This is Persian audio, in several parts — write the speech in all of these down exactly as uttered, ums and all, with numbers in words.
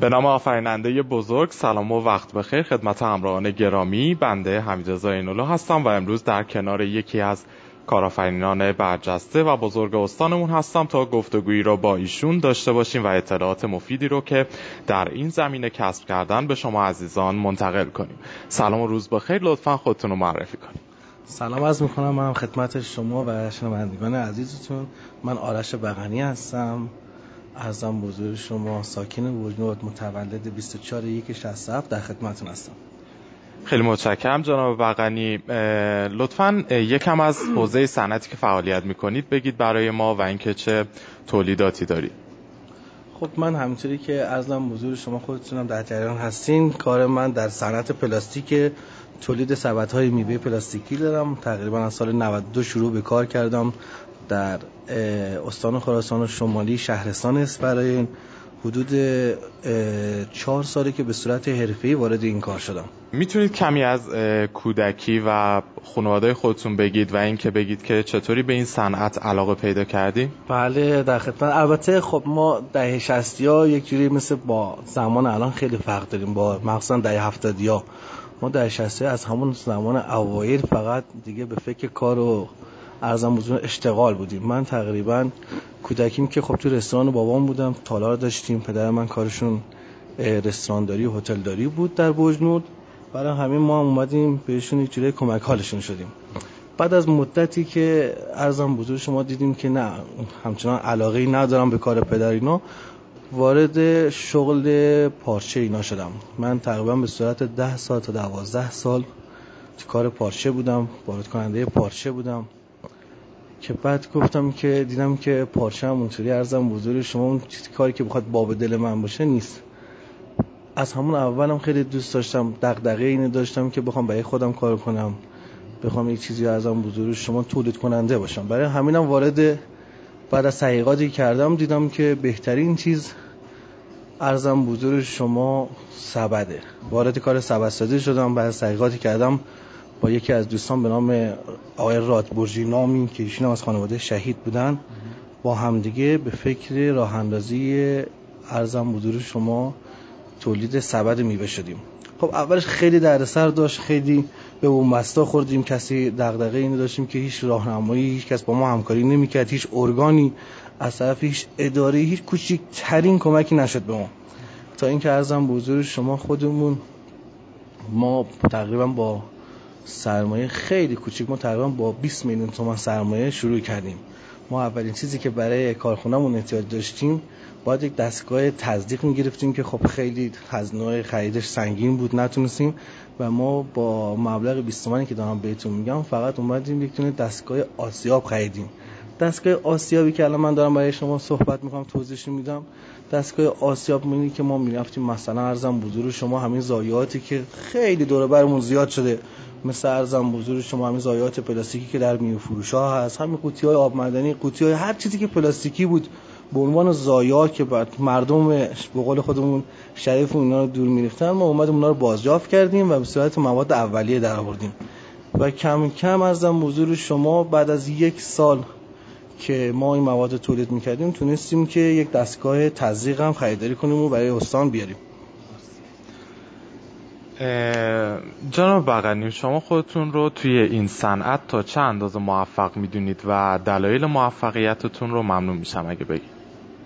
به نام آفریننده بزرگ، سلام و وقت بخیر خدمت همراهان گرامی. بنده حمیدرضا عین‌الله هستم و امروز در کنار یکی از کارآفرینان برجسته و بزرگ استانمون هستم تا گفتگویی را با ایشون داشته باشیم و اطلاعات مفیدی رو که در این زمینه کسب کردن به شما عزیزان منتقل کنیم. سلام و روز بخیر، لطفاً خودتون رو معرفی کنید. سلام عرض میکنم من خدمت شما و شنوندگان عزیزتون. من آرش بقنی هستم، عرضم بزرگ شما، ساکن بجنورد، متولد بیست و چهار یک شصت و هفت، در خدمتتون هستم. خیلی متشکرم جناب بقنی. لطفاً یکم از حوزه صنعتی که فعالیت میکنید بگید برای ما و اینکه چه تولیداتی دارید. خب من همینطوری که عرضم بزرگ شما خودتونم در جریان هستین، کار من در صنعت پلاستیک، تولید سبدهای میوه پلاستیکی دارم. تقریبا از سال نود و دو شروع به کار کردم در استان خراسان شمالی، شهرستان اسفراین. حدود چهار ساله که به صورت حرفه‌ای وارد این کار شدم. میتونید کمی از کودکی و خانواده خودتون بگید و این که بگید که چطوری به این صنعت علاقه پیدا کردی؟ بله در خدمت. البته خب ما دهه شصتیا یک جوری مثل با زمان الان خیلی فرق داریم، با مخصوصا دهه هفتادیا. ما دهه شصتیا از همون زمان اوایل فقط دیگه به فکر کار و ارزم بزرگ اشتغال بودیم. من تقریبا کودکیم که خب تو رستوران بابام بودم، تالار داشتیم. پدر من کارشون رستورانداری و هتلداری بود در بجنورد. برای همین ما هم اومدیم بهشون یک جوری کمک حالشون شدیم. بعد از مدتی که ارزم بزرگ شما دیدیم که نه همچنان علاقه‌ای ندارم به کار پدر اینا، وارد شغل پارچه اینا شدم. من تقریبا به صورت ده سال تا دوازده سال تو کار پارچه بودم، وارد کننده پارچه بودم، که بعد گفتم که دیدم که پارچه هم اونطوری ارزم بزرگ شما اون کاری که بخواد باب دل من باشه نیست. از همون اولم خیلی دوست داشتم، دغدغه اینو داشتم که بخوام برای خودم کار کنم، بخوام یک چیزی ارزم بزرگ شما تولید کننده باشم. برای همینم وارد بعد از تحقیقاتی کردم دیدم که بهترین چیز ارزم بزرگ شما سبده. وارد کار سبدسازی شدم. بعد از تحقیقاتی کردم با یکی از دوستان به نام آقای رادبرژی نامی که ایشون از خانواده شهید بودن، با همدیگه به فکر راه اندازی ارزم بزرگ شما تولید سبد میوه شدیم. خب اولش خیلی دردسر داشت، خیلی به بنبستا خوردیم، کسی دغدغه اینو داشتیم که هیچ راهنمایی، هیچ کس با ما همکاری نمیکرد، هیچ ارگانی از طرف هیچ اداره هیچ کوچکترین کمکی نشد به ما، تا اینکه ارزم بزرگ شما خودمون ما تقریبا با سرمایه خیلی کوچیک، ما تقریبا با بیست میلیون تومان سرمایه شروع کردیم. ما اولین چیزی که برای کارخونه‌مون احتیاج داشتیم باید یک دستگاه تصدیق می‌گرفتیم که خب خیلی هزینه خریدش سنگین بود، نتونستیم و ما با مبلغ بیست تومانی که دارم بهتون میگم فقط اومدیم یک دونه دستگاه آسیاب خریدیم. دستگاه آسیابی که الان من دارم برای شما صحبت می‌کنم توضیحش میدم. دستگاه آسیاب می‌بینی که ما می‌رفتیم مثلا ارزم بزرگ شما همین ضایعاتی که خیلی دور برمون زیاد شده، مثل ارزم بزرگ شما همین ضایعات پلاستیکی که در میوه فروش‌ها هست، همین قوطی‌های آب معدنی، قوطی‌های هر چیزی که پلاستیکی بود به عنوان ضایعات که بعد مردم به قول خودمون شریف اونا رو دور می‌ریختن، ما اومدیم اونا رو بازیافت کردیم و به صورت مواد اولیه درآوردیم و کم کم ارزم بزرگ شما بعد از یک سال که ما این مواد تولید می‌کردیم تونستیم که یک دستگاه تزریق هم خریداری کنیم و برای استان بیاریم. جناب بقنی، شما خودتون رو توی این صنعت تا چه اندازه موفق میدونید و دلایل موفقیتتون رو ممنون میشم اگه بگید.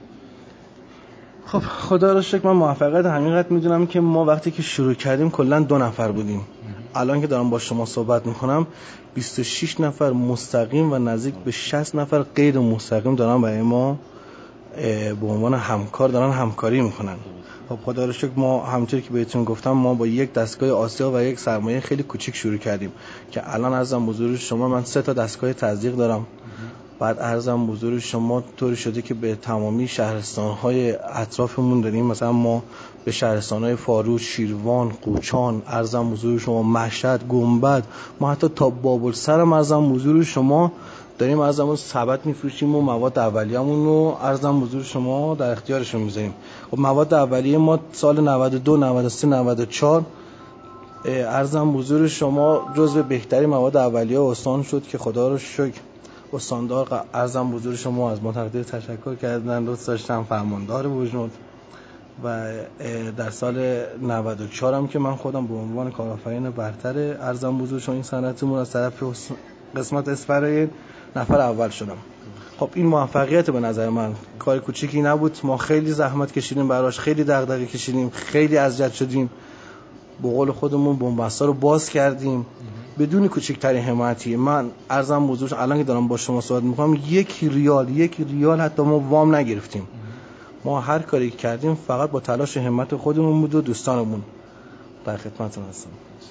خب خدا رو شکر من موفقیت حقیقت میدونم که ما وقتی که شروع کردیم کلا دو نفر بودیم. الان که دارم با شما صحبت میکنم بیست و شش نفر مستقیم و نزدیک به شصت نفر غیر مستقیم دارن برای ما به عنوان همکار دارن همکاری میکنن. خب خدا رو شکر ما همونطوری که بهتون گفتم ما با یک دستگاه آسیا و یک سرمایه خیلی کوچیک شروع کردیم که الان ارزم بزرگ شما من سه تا دستگاه تزریق دارم. بعد ارزم بزرگ شما طوری شده که به تمامی شهرستان‌های اطرافمون داریم، مثلا ما به شهرستان‌های فاروق، شیروان، قوچان، ارزم بزرگ شما مشهد، گنبد، ما حتی تا بابلسر هم ارزم بزرگ شما داریم ارزم سبد میفروشیم و مواد اولیه‌مون رو ارزم بزرگ شما در اختیارشون میذاریم. خب مواد اولیه ما سال نود و دو، نود و سه، نود و چهار ارزم بزرگ شما جزو بهترین مواد اولیه استان شد که خدا رو شکر استاندار ارزم بزرگ شما از ما تقدیر تشکر کردن، دوست داشتم فرماندار بجنورد و در سال نود و چهار هم که من خودم به عنوان کارآفرین برتر ارزم بزرگ شما این صنعتمون از طرف قسمت اسپری نفر اول شدم. خب این موفقیت به نظر من کار کوچیکی نبود. ما خیلی زحمت کشیدیم براش، خیلی دغدغه کشیدیم، خیلی اذیت شدیم، به قول خودمون بن‌بستا رو باز کردیم بدون کوچکترین حمایتی. من ارزم بزرگ الان که دارم با شما صحبت میکنم یک ریال یک ریال حتی ما وام نگرفتیم. ما هر کاری کردیم فقط با تلاش و همت خودمون بود و دوستانمون. در خدمتتون هستم.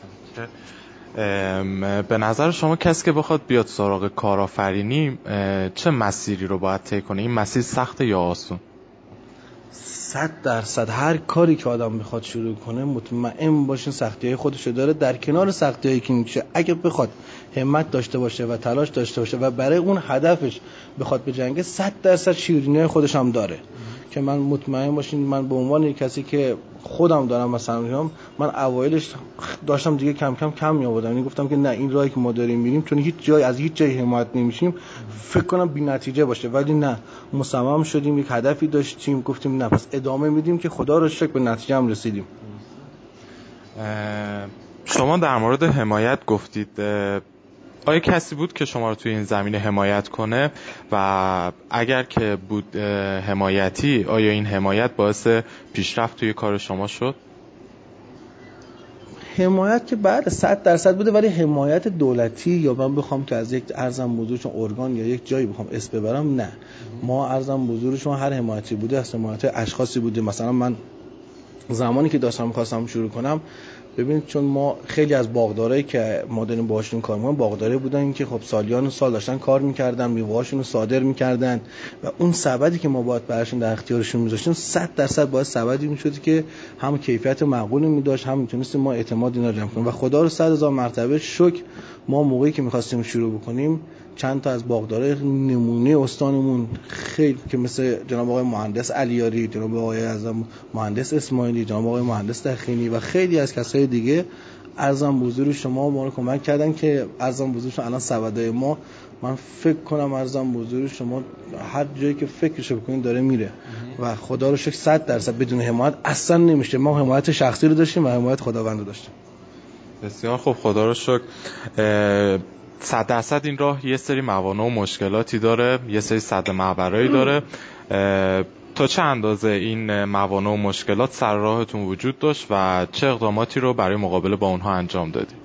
به نظر شما کسی که بخواد بیاد سراغ کارآفرینی چه مسیری رو باید طی کنه؟ این مسیر سخته یا آسون؟ صد درصد هر کاری که آدم بخواد شروع کنه مطمئن باشین سختی‌های خودشو داره. در کنار سختی‌هایی که میشه اگه بخواد همت داشته باشه و تلاش داشته باشه و برای اون هدفش بخواد بجنگه صد درصد شیرینی‌های خودش هم داره که من مطمئن باشین من به عنوان یک کسی که خودم دارم مثلا میگم من اوایلش داشتم دیگه کم کم کم میآوردم، یعنی گفتم که نه این راهی که ما داریم میریم چون هیچ جای از هیچ جای حمایت نمیشیم فکر کنم بی نتیجه باشه، ولی نه مصمم شدیم، یک هدفی داشتیم، گفتیم نه پس ادامه میدیم که خدا رو شکر به نتیجه هم رسیدیم. شما در مورد حمایت گفتید، آیا کسی بود که شما رو توی این زمینه حمایت کنه و اگر که بود حمایتی آیا این حمایت باعث پیشرفت توی کار شما شد؟ حمایت که بعد صد درصد بوده، ولی حمایت دولتی یا من بخوام که از یک ارزم بزرگ چون ارگان یا یک جایی بخوام اسم ببرم نه. ما ارزم بزرگ شما هر حمایتی بوده از حمایت اشخاصی بوده. مثلا من زمانی که داشتم می‌خواستم شروع کنم ببینید چون ما خیلی از باغدارایی که ما داریم باهاشون کار می‌کنیم باغدارایی بودن که خب سالیان سال داشتن کار می‌کردن، میوه‌هاشون رو صادر می‌کردن و اون سبدی که ما باید براشون در اختیارشون می‌ذاشتیم صد درصد باید سبدی می‌شد که هم کیفیت معقولی می‌داشت هم می‌تونستیم ما اعتماد اینا رو جمع کنیم و خدا رو صد هزار مرتبه شکر ما موقعی که می‌خواستیم شروع بکنیم چند تا از باغدارای نمونه استانمون خیلی که مثل جناب آقای مهندس علیاری، جناب آقای اعظم مهندس اسماعیلی، جناب آقای مهندس دخینی و خیلی از کسای دیگه ارزم بزرگ شما ما رو کمک کردن که ارزم بزرگ شما الان سبدای ما من فکر کنم ارزم بزرگ شما هر جایی که فکرش بکنین داره میره و خدا رو شکر صد درصد بدون حمایت اصلا نمیشه. ما حمایت شخصی رو داشتیم و حمایت خداوند رو داشتیم. بسیار خوب، خدا رو شکر. صد درصد این راه یه سری موانع و مشکلاتی داره، یه سری سد معبرایی داره. تا چه اندازه این موانع و مشکلات سر راهتون وجود داشت و چه اقداماتی رو برای مقابله با اونها انجام دادید؟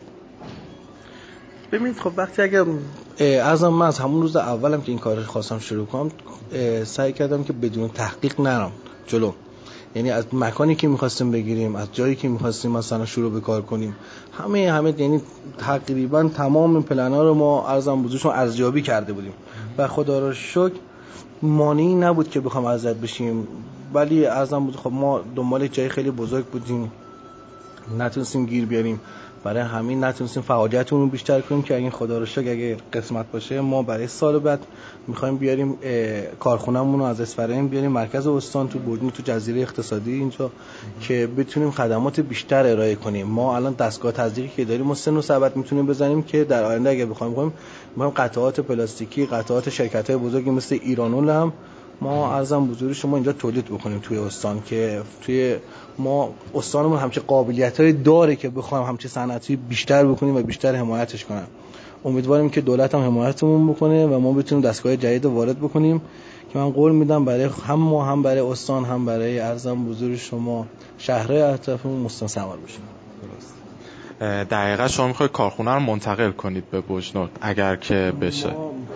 ببینید خب وقتی اگر ارزم من از همون روز اولم که این کار خواستم شروع کنم سعی کردم که بدون تحقیق نرم جلو، یعنی از مکانی که می‌خواستیم بگیریم، از جایی که می‌خواستیم مثلا شروع به کار کنیم، همه همه یعنی تقریبا تمام پلن‌ها رو ما ارزم بزرگشون ارزیابی کرده بودیم و خدا رو شکر مانعی نبود که بخوام ارزیابی بشیم. ولی ارزم بود خب ما دنبال جای خیلی بزرگ بودیم نتونستیم گیر بیاریم، برای همین نتونستیم فعالیتمون رو بیشتر کنیم که اگه خدا رو شکر اگه قسمت باشه ما برای سال بعد می‌خوایم بیاریم کارخونه‌مون رو از اسفرین بیاریم مرکز استان تو بردون تو جزیره اقتصادی اینجا که بتونیم خدمات بیشتر ارائه کنیم. ما الان دستگاه تزریقی که داریم ما سن و سبد میتونیم بزنیم که در آینده اگه بخوایم بخوایم ما قطعات پلاستیکی قطعات شرکت‌های بزرگی مثل ایرانول هم ما ارزم بزرگ شما اینجا تولید بکنیم توی استان که توی ما استانمون همچه قابلیت‌های داره که بخوایم همچه صنعتی بیشتر بکنیم و بیشتر حمایتش کنیم. امیدواریم که دولت هم حمایتمون بکنه و ما بتونیم دستگاه جدید وارد بکنیم که من قول میدم برای هم ما هم برای استان هم برای ارزم بزرگ شما شهرهای اطرافمون مستثمر بشیم. درست. دقیقاً شما می‌خواید کارخونه رو منتقل کنید به بوجنورد اگر که بشه؟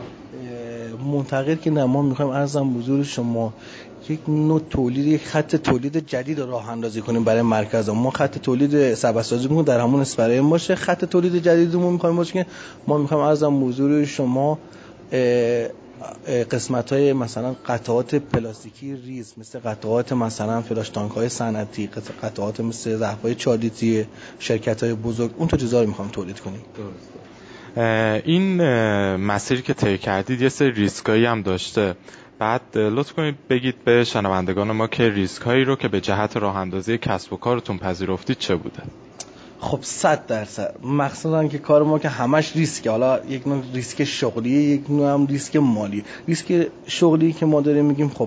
منتقل که نه، ما می‌خوایم ارزم بزرگ شما یک نوع تولید یک خط تولید جدید راه اندازی کنیم برای مرکز ما. خط تولید سبدسازی مون در همون اسپرین باشه. خط تولید جدیدمون می‌خوایم باشه که ما می‌خوایم ارزم بزرگ شما قسمت‌های مثلا قطعات پلاستیکی ریز مثل قطعات مثلا فلاش تانک‌های صنعتی، قطعات مثل ظرف‌های چالیتی شرکت‌های بزرگ اون تو چیزا رو می‌خوایم تولید کنیم. درسته. این مسیری که طی کردید یه سری ریسکایی هم داشته، بعد لطف کنید بگید به شنوندگان ما که ریسکایی رو که به جهت راه اندازی کسب و کارتون پذیرفتید چه بوده؟ خب صد درصد مخصوصا که کار ما که همش ریسکه، حالا یک نوع ریسک شغلی یک نوع هم ریسک مالی. ریسک شغلی که ما داریم میگیم خب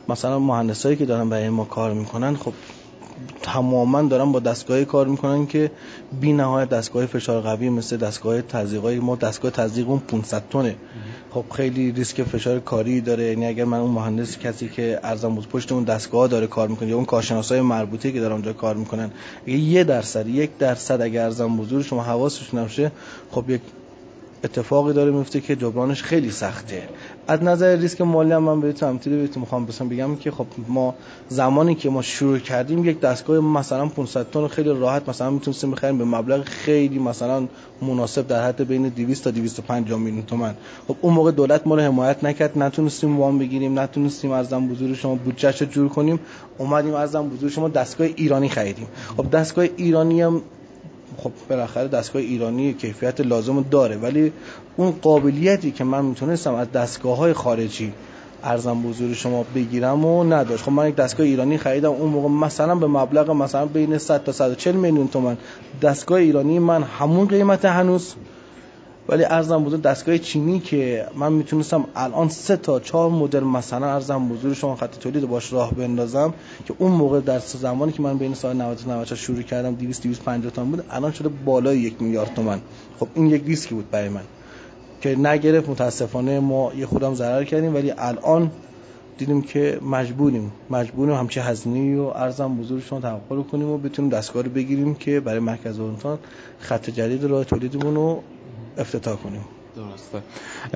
مثلا مهندسایی که دارن برای ما کار میکنن خب تماما دارن با دستگاهی کار میکنن که بی نهایت دستگاه فشار قوی مثل دستگاه تزریقای ما، دستگاه تزریق اون پانصد تنه. خب خیلی ریسک فشار کاری داره. یعنی اگر من اون مهندس کسی که ارزم بود پشت اون دستگاه داره کار میکنه یا اون کارشناسای مربوطه که دارن اونجا کار میکنن، یه درصد یک درصد اگر ارزم حضور شما حواسش نباشه خب یک اتفاقی داره میفته که جبرانش خیلی سخته. از نظر ریسک مالی هم من بهتون امثله بهتون میخوام بسم بگم که خب ما زمانی که ما شروع کردیم یک دستگاه مثلا پانصد تن خیلی راحت مثلا میتونستیم بخریم به مبلغ خیلی مثلا مناسب در حد بین دویست تا دویست و پنجاه میلیون تومان. خب اون موقع دولت ما رو حمایت نکرد، نتونستیم وام بگیریم، نتونستیم ارزم حضور شما بودجهشو جور کنیم. اومدیم ارزم حضور شما دستگاه ایرانی خریدیم. خب دستگاه ایرانی هم خب بالاخره دستگاه ایرانی کیفیت لازم داره، ولی اون قابلیتی که من میتونستم از دستگاه‌های خارجی ارزم حضور شما بگیرم و نداشت. خب من یک دستگاه ایرانی خریدم اون موقع مثلا به مبلغ مثلا بین صد تا صد و چهل میلیون تومان. دستگاه ایرانی من همون قیمت هنوز، ولی ارزم حضور دستگاه چینی که من میتونستم الان سه تا چهار مدل مثلا ارزم حضور شما خط تولید باش راه بندازم که اون موقع در زمانی که من بین سال نود تا نود شروع کردم دویست دویست و پنجاه تومان بود، الان شده بالای یک میلیارد تومان. خب این یک ریسکی بود برای من که نگرفت. متاسفانه ما یه خودم ضرر کردیم، ولی الان دیدیم که مجبوریم مجبوریم همچه هزینه‌ای رو ارزم حضور شما توقع کنیم و بتونیم دستگاه رو بگیریم که برای مرکز اورنتال خط جدید راه تولیدمون رو افتتاح کنیم. درسته.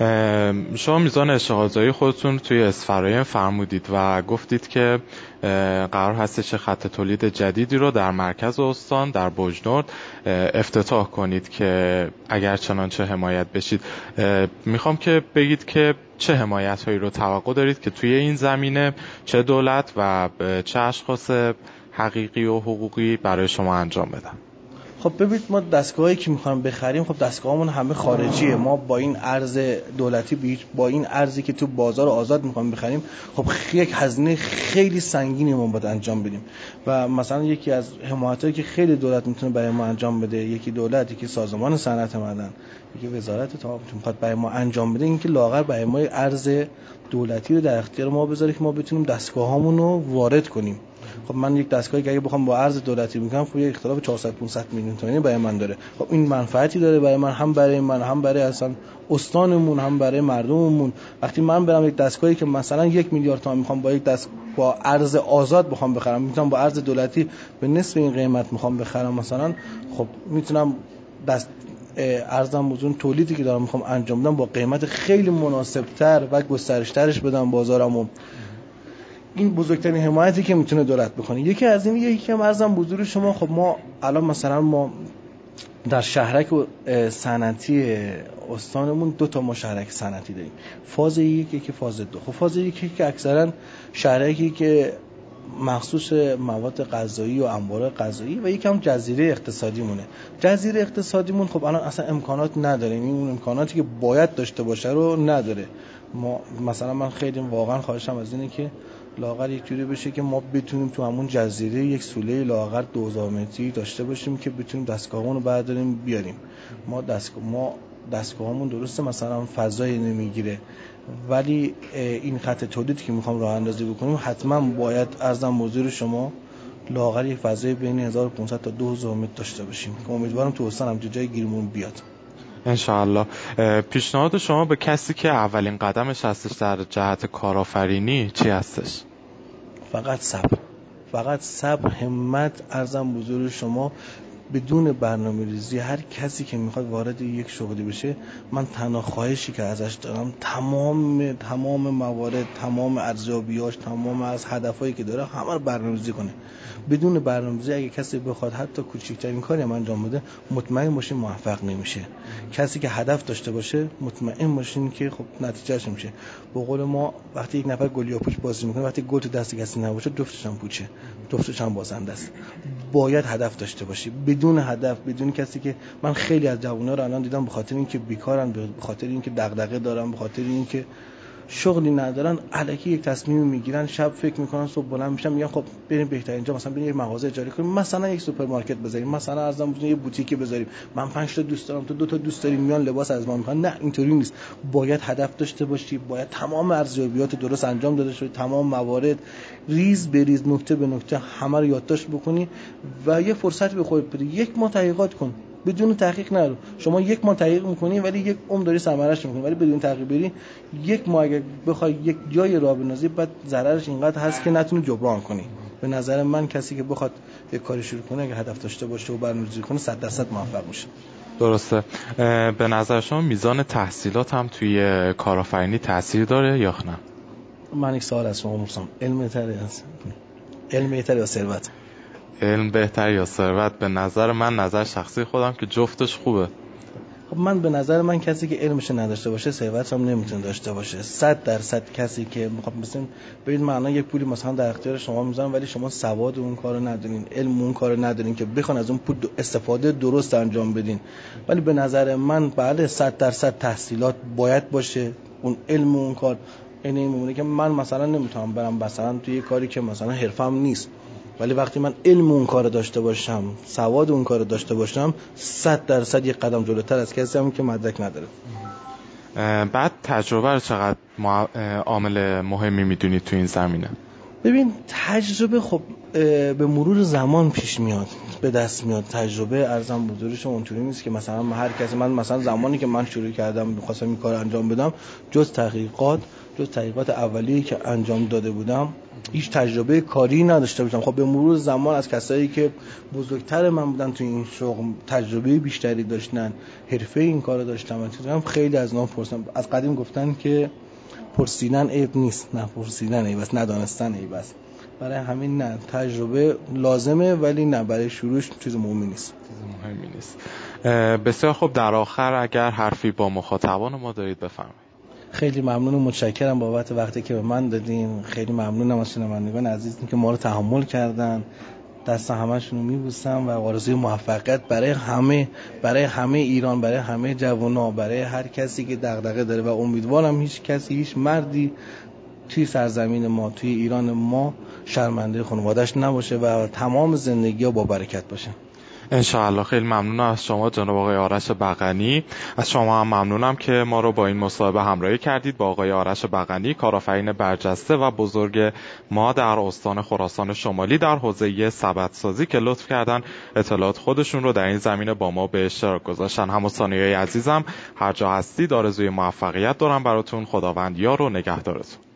شما میزان اشتغالزایی خودتون توی اسفراین فرمودید و گفتید که قرار هست چه خط تولید جدیدی رو در مرکز استان در بوجنورد افتتاح کنید که اگر چنانچه حمایت بشید. میخوام که بگید که چه حمایت هایی رو توقع دارید که توی این زمینه چه دولت و چه اشخاص حقیقی و حقوقی برای شما انجام بدن. خب ببینید ما دستگاهی که میخوایم بخریم خب دستگاهمون همه خارجیه. ما با این ارز دولتی با این ارزی که تو بازار آزاد میخوایم بخریم خب یک هزینه خیلی سنگینی ما باید انجام بدیم. و مثلا یکی از حمایتایی که خیلی دولت میتونه برای ما انجام بده، یکی دولت، یکی سازمان صنعت معدن، یکی وزارت تعاون میخواد برای ما انجام بده، این که لاغر برای ما ارز دولتی رو در اختیار ما بذاره که ما بتونیم دستگاهامون رو وارد کنیم. خب من یک دستگاهی که اگه بخوام با ارز دولتی میکنم خب یه اختلاف چهارصد پانصد میلیون تومانی برای من داره. خب این منفعتی داره برای من، هم برای من، هم برای اصلا استانمون، هم برای مردممون. وقتی من برم یک دستگاهی که مثلا یک میلیارد تومان میخوام با یک دست با ارز آزاد بخوام بخرم، میتونم با ارز دولتی به نصف این قیمت میخوام بخرم مثلا، خب میتونم دست ارزم بزرگ تولیدی که دارم میخوام انجام بدم با قیمت خیلی مناسبتر و گسترشترش بدم بازارمو. این بزرگترین حمایتی که میتونه دولت بکنه. یکی از این یکی هم ارزم بزرگ شما خب ما الان مثلا ما در شهرک صنعتی استانمون دو تا مشترک صنعتی داریم، فاز یک یکی فاز دو. خب فاز یک که اکثرا شهرکی که مخصوص مواد غذایی و انبار غذایی و یکم جزیره اقتصادی مونه. جزیره اقتصادیمون خب الان اصلا امکانات نداره، این امکاناتی که باید داشته باشه رو نداره. ما مثلا من خیلی واقعا خواهشم از اینه که لاغر یک جوری بشه که ما بتونیم تو همون جزیره یک سوله لاغر دو هزار متری داشته باشیم که بتونیم دستگاهمون رو برداریم بیاریم. ما دستگاه ما دستگاهمون درسته مثلا فضایی نمیگیره، ولی این خط تولیدی که میخوام راه اندازی بکنیم حتما باید ارزم حضور شما لاغر یک فضای بین هزار و پانصد تا دو هزار متر داشته باشیم که امیدوارم تو استان هم جای گیرمون بیاد انشاءالله. پیشنهاد شما به کسی که اولین قدمش هستش در جهت کارآفرینی چی هستش؟ فقط صبر، فقط صبر، همت. ارزم حضور شما بدون برنامه‌ریزی هر کسی که میخواد وارد یک شغلی بشه، من تنها خواهشی که ازش دارم تمام تمام موارد، تمام ارزیابیاش، تمام از هدفایی که داره همه رو برنامه‌ریزی کنه. بدون برنامه‌ریزی اگه کسی بخواد حتی کوچکترین کاری هم انجام بده، مطمئن باشین موفق نمیشه. کسی که هدف داشته باشه مطمئن باشین که خب نتیجهش میشه. به قول ما وقتی یک نفر گل یا پوچ بازی میکنه، وقتی گل تو دست کسی نباشه جفتش هم پوچه، جفتش هم بازنده است. باید هدف داشته باشی. بدون هدف، بدون کسی که من خیلی از جوونا رو الان دیدم به خاطر اینکه بیکارن، به خاطر اینکه دغدغه دارن، به خاطر اینکه شغلی ندارن، الکی یک تصمیم میگیرن، شب فکر میکنن، صبح بلند میشن میگن خب بریم بهترین جا، مثلا بریم یک مغازه اجاره کنیم، مثلا یک سوپرمارکت بذاریم، مثلا ارزم بزنیم یه بوتیکی بذاریم، من پنج تا دوست دارم تو دو تا دوست داری، میان لباس از ما میخوان. نه، اینطوری نیست. باید هدف داشته باشی، باید تمام ارزیابیات درست انجام داده شده، تمام موارد ریز به ریز، نکته به نکته همه رو یادداشت بکنی و یه فرصت به خودت بدی. یک ماه تحقیقات کن، بدون تحقیق نرو. شما یک ماه تحقیق میکنی ولی یک عمر داری ثمرهش میکنی، ولی بدون تحقیق بری یک ماه اگه بخوای یک جای راه بندازی بعد ضررش اینقدر هست که نتونی جبران کنی. به نظر من کسی که بخواد یک کاری شروع کنه اگه هدف داشته باشه و برنامه‌ریزی کنه صد درصد موفق میشه. درسته. به نظر شما میزان تحصیلات هم توی کارآفرینی تاثیر داره یا نه؟ من یک سوال از شما می‌پرسم، علم بهتره است علم بهتره یا ثروت؟ علم بهتر یا ثروت؟ به نظر من، نظر شخصی خودم، که جفتش خوبه. خب من به نظر من کسی که علمش نداشته باشه ثروت هم نمیتونه داشته باشه. صد درصد کسی که میخواد مثلا ببین معنا یک پولی مثلا در اختیار شما میذارن ولی شما سواد اون کارو ندارین، علم اون کارو ندارین که بخوان از اون پول استفاده درست انجام بدین. ولی به نظر من بله صد درصد تحصیلات باید باشه، اون علم اون کار. این میمونه که من مثلا نمیتونم برم مثلا توی یه کاری که مثلا حرفم نیست، ولی وقتی من علم اون کار داشته باشم، سواد اون کار داشته باشم، صد درصد یک قدم جلوتر از کسی هم که مدرک نداره. بعد تجربه رو چقدر عامل مهمی میدونید تو این زمینه؟ ببین تجربه خب به مرور زمان پیش میاد، به دست میاد. تجربه ارزم بزرگش اونطوری نیست که مثلا هر کسی، من مثلا زمانی که من شروع کردم می‌خواستم این کار انجام بدم، جز تحقیقات جز تحقیقات اولیه‌ای که انجام داده بودم هیچ تجربه کاری نداشته بودم. خب به مرور زمان از کسایی که بزرگتر من بودن تو این شغل تجربه بیشتری داشتن، حرفه این کارو داشتن، من خیلی از اونها پرسیدم. از قدیم گفتن که پرسیدن عیب نیست، نه پرسیدن عیب است، ندانستن عیب است. برای همین نه، تجربه لازمه ولی نه برای شروعش چیز مهمی نیست. چیز مهمی نیست. بسیار خوب، در آخر اگر حرفی با مخاطبان ما دارید بفرمایید. خیلی ممنون و متشکرم بابت وقتی که به من دادین. خیلی ممنونم از شنوندگان عزیزی که ما رو تحمل کردن. دست همه‌شون رو میبوسم و آرزوی موفقیت برای همه، برای همه ایران، برای همه جوونا، برای هر کسی که دغدغه داره و امیدوارم هیچ کسی، هیچ مردی توی سرزمین ما، توی ایران ما شرمنده خانواده‌اش نباشه و تمام زندگی‌ها با برکت باشه. انشاءالله. خیلی ممنونم از شما جناب آقای آرش بقنی. از شما هم ممنونم که ما رو با این مصاحبه همراهی کردید با آقای آرش بقنی، کارآفرین برجسته و بزرگ ما در استان خراسان شمالی در حوزه سبدسازی که لطف کردن اطلاعات خودشون رو در این زمینه با ما به اشتراک گذاشتن. هموطنای عزیزم، هر جا هستید آرزوی موفقیت دارم براتون. خداوند یار و نگهدارتون.